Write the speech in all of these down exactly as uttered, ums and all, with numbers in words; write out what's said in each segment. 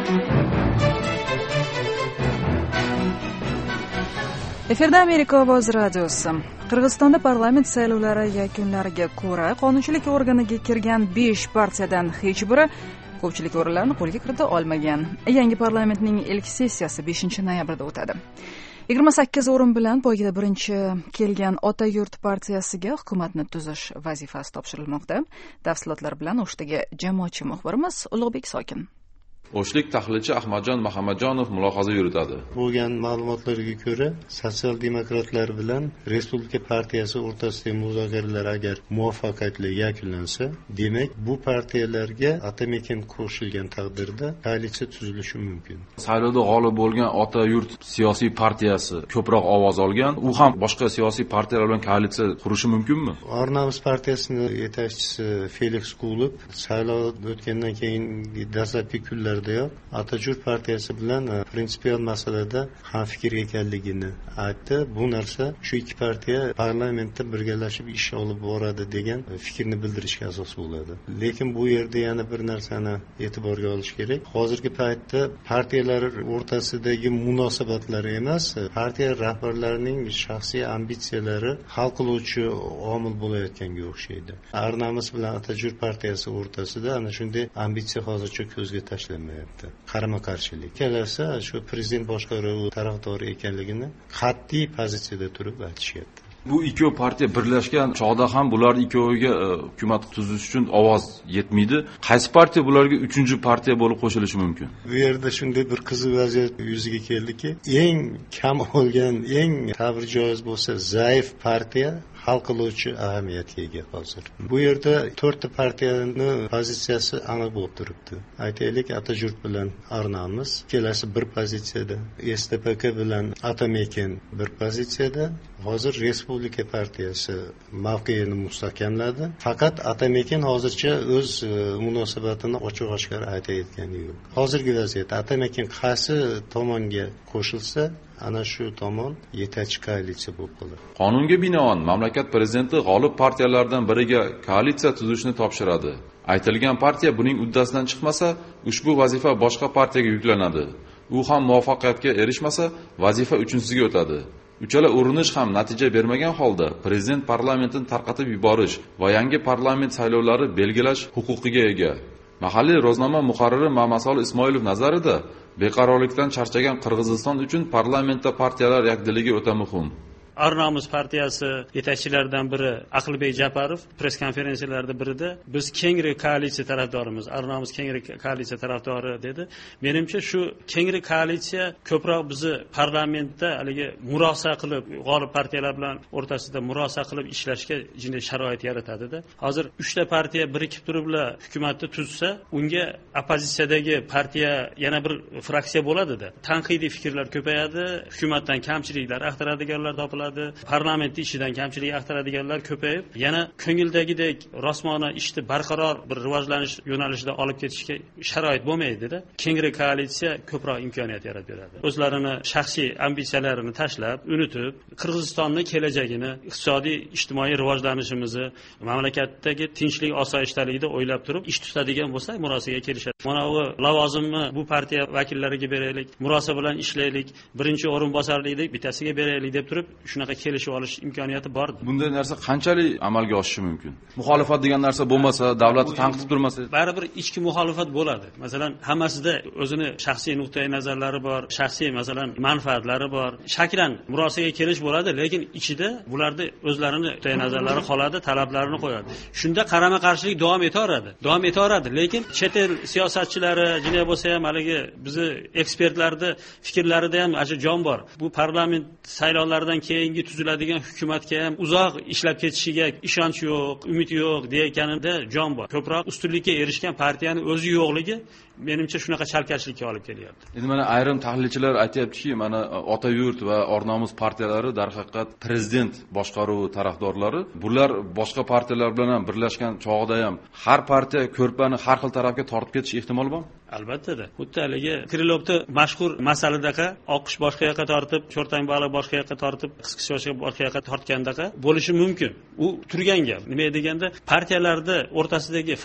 Efirda Amerika ovozi radiosi. Qirg'izistonda parlament saylovlari yakunlariga ko'ra qonunchilik organiga kirgan besh partiyadan hech biri ko'pchilik o'rinlarni qo'lga kirita olmagan. Yangi parlamentning ilk sessiyasi beshinchi noyabrda o'tadi. yigirma sakkiz o'rin bilan poygada birinchi kelgan Ota yurt partiyasiga hukumatni tuzish vazifasi topshirilmoqda. Tafsilotlar bilan o'shtaga jamoatchi muxbirimiz Ulug'bek Sokin. O'shlik tahlilchi Ahmadjon Muhammadjonov mulohaza yuritadi. Bo'lgan ma'lumotlarga ko'ra, sotsial demokratlar bilan Respublika partiyasi o'rtasidagi muzokaralar agar muvaffaqiyatli yakunlansa, demak bu partiyalarga atamekin qo'shilgan taqdirda koalitsiya tuzilishi mumkin. Saylovda g'olib bo'lgan Ota yurt siyosiy partiyasi ko'proq ovoz olgan, u ham boshqa siyosiy partiyalar bilan koalitsiya qurishi mumkinmi? Ornamiz partiyasining yetakchisi Felix Kulub saylov o'tgandan keyingi dastlabki kunlar Atajurt partiyasi bilan prinsipial masalada hamfikr ekanligini aytdi. Bu narsa shu ikki partiya parlamentda birgalashib ish olib boradi degan fikrni bildirishga asos bo'ladi. Lekin bu yerda yana bir narsani e'tiborga olish kerak. Hozirgi paytda partiyalar o'rtasidagi munosabatlar emas, partiya rahbarlarining shaxsiy ambitsiyalari hal qiluvchi omil bo'layotganga o'xshaydi. Arnamiz bilan Atajurt partiyasi o'rtasida ana shunday ambitsiya hozircha ko'zga tashlanmayapti. Qarama qarshilik kelasa shu prezident boshqaruvi tarafdori ekanligini qat'iy pozitsiyada turib aytishyapti. Bu ikki partiya birlashgan chog'da ham bular ikkoviga hukumat tuzish uchun ovoz yetmaydi. Qaysi partiya bularga uchinchi partiya bo'lib qo'shilishi mumkin? Bu yerda shunday bir qiziq vaziyat yuzaga keldiki, eng kam olgan, eng ta'bir joiz bo'lsa zaif partiya hal qiluvchi ahamiyatga ega hozir. Bu yerda to'rtta partiyani pozitsiyasi aniq bo'lib turibdi. Aytaylik, Atajurt bilan Arnamiz kelasi bir pozitsiyada, S D P K bilan Atamekin bir pozitsiyada. Hozir Respublika partiyasi mavqeini mustahkamladi. Faqat Atamekin hozircha o'z munosabatini ochiq-oshkor aytayotgani yo'q. Hozirgi vaziyat Atamekin qaysi tomonga qo'shilsa, ana shu tomon yetakchi koalitsiya bo'lib qoladi. Qonunga binoan mamlakat prezidenti g'olib partiyalardan biriga koalitsiya tuzishni topshiradi. Aytilgan partiya buning uddasidan chiqmasa, ushbu vazifa boshqa partiyaga yuklanadi. U ham muvaffaqiyatga erishmasa, vazifa uchinchisiga o'tadi. Uchala urinish ham natija bermagan holda prezident parlamentini tarqatib yuborish va yangi parlament saylovlari belgilash huquqiga ega. Mahalliy ro'znoma muharriri Mamasol Ismoilov nazarida, beqarorlikdan charchagan Qirg'iziston uchun parlamentda partiyalar yakdilligi o'ta muhim. Arnamiz partiyasi yetakchilaridan biri Aqlbek Japarov press konferensiyalarida birida biz kengri koalitsiya tarafdorimiz, Arnamiz kengri koalitsiya tarafdori dedi. Menimcha shu kengri koalitsiya ko'proq bizni parlamentda haligi murosa qilib, g'olib partiyalar bilan o'rtasida murosa qilib ishlashga jinday sharoit yaratadi-da. Hozir uchta partiya birikib turiblar, hukumatni tuzsa, unga opozitsiyadagi partiya yana bir fraksiya bo'ladi-da. Tanqidiy fikrlar ko'payadi, hukumatdan kamchiliklar axtaradiganlar topiladi. Parlament ishidan kamchilik axtaradiganlar ko'payib, yana ko'ngildagidek rosmona ishni barqaror bir rivojlanish yo'nalishida olib ketishga sharoit bo'lmaydi-da. Kengri koalitsiya ko'proq imkoniyat yaratib beradi. O'zlarini shaxsiy ambitsiyalarini tashlab, unutib, Qirg'izistonning kelajagini, iqtisodiy, ijtimoiy rivojlanishimizni, mamlakatdagi tinchlik, osoyishtalikni o'ylab turib, ish tutadigan bo'lsa, murosaga kelishadi. Mana bu lavozimni bu partiya vakillariga beraylik, murosa bilan ishlaylik, birinchi o'rinbosarlikni bittasiga beraylik deb turib, shunaqa kelishib olish imkoniyati bor. Bunday narsa qanchalik amalga oshishi mumkin? Muxolifat degan narsa bo'lmasa, davlatni tanqid turmasa, baribir ichki muxolifat bo'ladi. Masalan, hammasida o'zini shaxsiy nuqtai nazarlari bor, shaxsiy masalan manfaatlari bor. Shaklan murosaga kelish bo'ladi, lekin ichida bularni o'zlarini nuqtai nazarlari qoladi, talablarini qo'yadi. Shunda qarama-qarshilik davom etaveradi. Davom etaveradi, lekin chet el siyosatchilari, jinoy bo'lsa ham haligi bizni ekspertlarning fikrlarida ham acha jon bor. Bu parlament saylovlaridan keyingi tuziladigan hukumatga ham uzoq ishlab ketishiga ishonch yo'q, umid yo'q deganida jon bor. Ko'proq ustunlikka erishgan partiyaning o'zi yo'qligi menimcha shunaqa chalkashlikka olib kelyapti. Endi mana ayrim tahlilchilar aytayaptiki, mana Ota yurt va Ornamiz partiyalari darhaqiqat prezident boshqaruvi tarafdorlari, bular boshqa partiyalar bilan ham birlashgan chog'ida ham har partiya ko'rpani har xil tarafga tortib ketish ehtimoli bormi? Albatta-da. Xuddi haligi Krilovda mashhur masaladaqa oqish boshqa yoqqa tortib, cho'rtang baliq boshqa yoqqa tortib, qisqichoshga boshqa yoqqa tortgandaqa bo'lishi mumkin. U turgan gap. Nima deganda, partiyalarda o'rtasidagi farq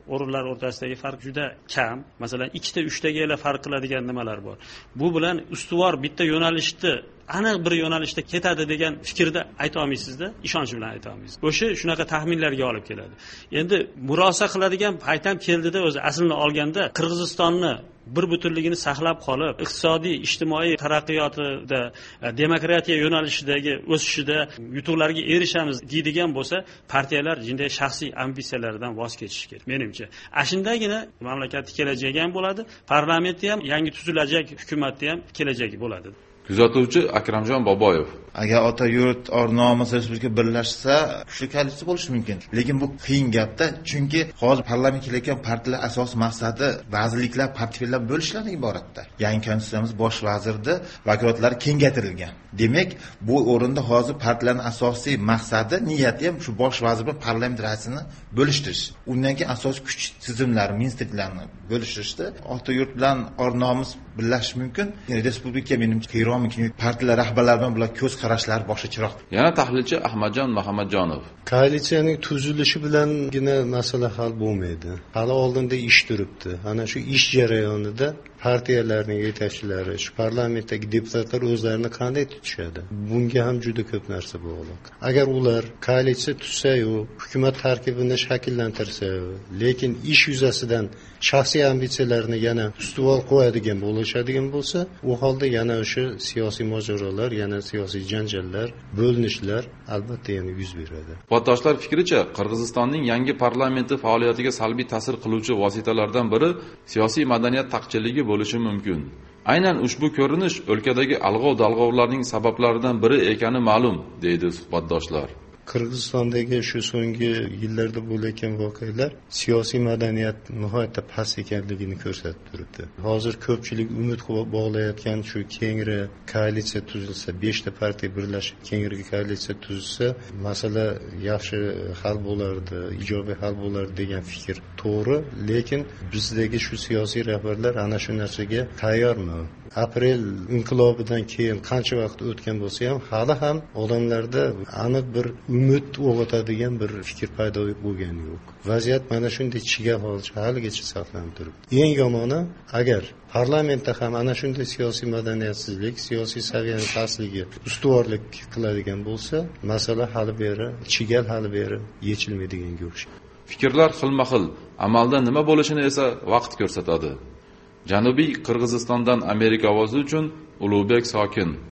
o'rinlar o'rtasidagi farq juda kam. Masalan, ikkita uchtagalar farq qiladigan nimalar bor. Bu bilan ustuvor bitta yo'nalishni aniq bir yo'nalishda ketadi degan fikrda ayta olmaysizda, ishonch bilan ayta olmaysiz. O'sha shunaqa taxminlarga olib keladi. Endi murosa qiladigan payt ham keldida, o'zi aslini olganda Qirg'izistonni bir butunligini saqlab qolib, iqtisodiy, ijtimoiy taraqqiyotida, demokratiya yo'nalishidagi o'sishida yutuqlarga erishamiz deydigan bo'lsa, partiyalar jinday shaxsiy ambitsiyalaridan voz kechishi kerak menimcha. Ashundagina mamlakatning kelajagi ham bo'ladi, parlamentda ham yangi tuzilajak hukumatda ham kelajagi bo'ladi. Kuzatuvchi Akramjon Boboyev: agar ota yurt or nomus respublika birlashsa kuchli koalitsiya bo'lishi mumkin, lekin bu qiyin gapda, chunki hozir parlament kelayotgan partiyalar asosiy maqsadi vazirliklar, portfellar bo'lishlardan iboratda. Yangi konstitutsiyamiz bosh vazirni vakolatlari kengaytirilgan. Demak, bu o'rinda hozir partiyalarning asosiy maqsadi, niyati ham shu bosh vazir bilan parlament raisini bo'lishtirish. Undan keyin asosiy kuch tizimlari, ministerlarni bo'lishtirishda ota yurt bilan or nomus birlashish mumkin. Respublika menimcha Qiromikin partiyalar rahbarlari bilan bular ko'z qarashlari boshqacharoq. Yana tahlilchi Ahmadjon Muhammadjonov: koalitsiyaning tuzilishi bilangina masala hal bo'lmaydi. Hali oldinda ish turibdi. Ana shu ish jarayonida partiyalarning yetakchilari, shu parlamentdagi deputatlar o'zlarini qanday tutishadi? Bunga ham juda ko'p narsa bog'liq. Agar ular koalitsiya tuzsa-yu, hukumat tarkibini shakllantirsa-yu, lekin ish yuzasidan shaxsiy ambitsiyalarini yana ustuvor qo'yadigan bo'lishadigan bo'lsa, u holda yana o'sha siyosiy mojarolar, yana siyosiy janjallar, bo'linishlar albatta yana yuz beradi. Suhbatdoshlar fikricha, Qirg'izistonning yangi parlamenti faoliyatiga salbiy ta'sir qiluvchi vositalardan biri siyosiy madaniyat taqchilligi bo'lishi mumkin. Aynan ushbu ko'rinish o'lkadagi alg'ov-dalg'ovlarning sabablaridan biri ekani ma'lum, deydi suhbatdoshlar. Qirg'izistondagi shu so'nggi yillarda bo'layotgan voqealar siyosiy madaniyat nihoyatda past ekanligini ko'rsatib turibdi. Hozir ko'pchilik umid bog'layotgan shu kengri koalitsiya tuzilsa, beshta partiya birlashib kengri koalitsiya tuzilsa, masala yaxshi hal bo'lardi, ijobiy hal bo'lardi degan fikr to'g'ri, lekin bizdagi shu siyosiy rahbarlar ana shu narsaga tayyormi? Aprel inqilobidan keyin qancha vaqt o'tgan bo'lsa ham, hali ham odamlarda aniq bir umid uyg'otadigan bir fikr paydo bo'lgani yo'q. Vaziyat mana shunday chigal holicha haligacha saqlanib turibdi. Eng yomoni, agar parlamentda ham ana shunday siyosiy madaniyatsizlik, siyosiy saviyaning pastligi ustuvorlik qiladigan bo'lsa, masala hali beri chigal hali beri yechilmaydiganga o'xshaydi. Fikrlar xilma-xil, amalda nima bo'lishini esa vaqt ko'rsatadi. Janubiy Qirg'izistondan Amerika ovozi uchun Ulug'bek Sokin.